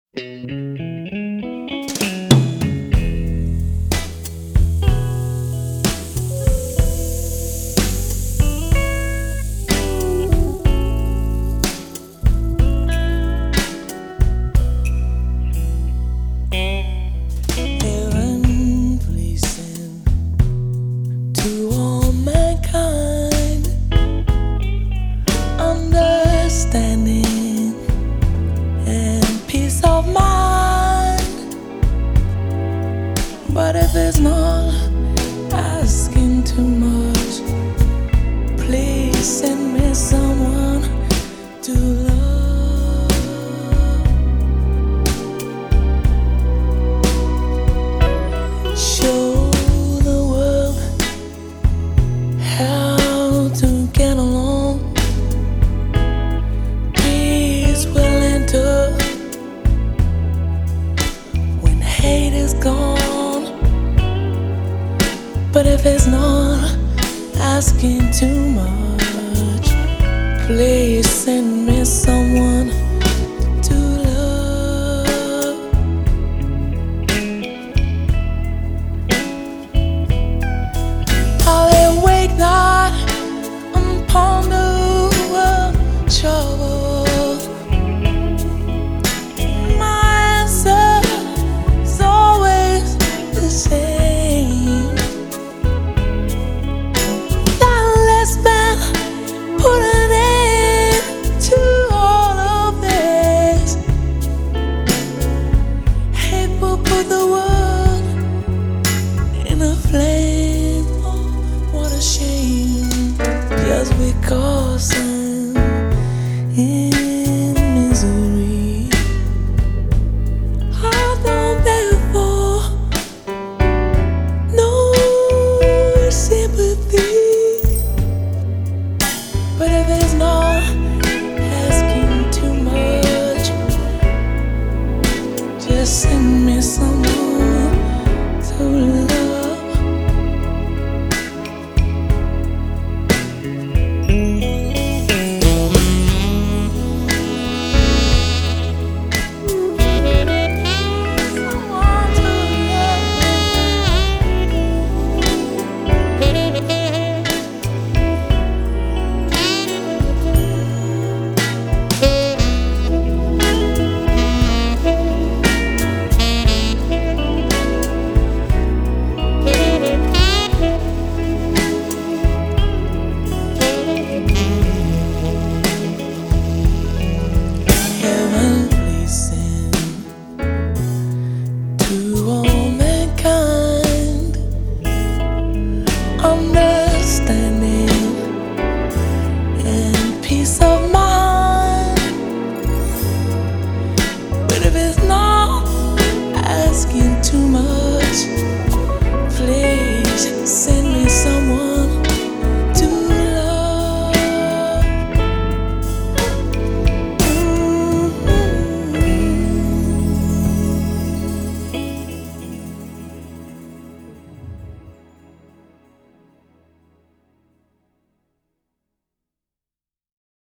Heaven, please send to all mankind understanding and peace of mind. But if it's not asking too much, please send me someone to love. Show the world how to get along. Peace will enter when hate is gone. But if it's not asking too much, please send me someone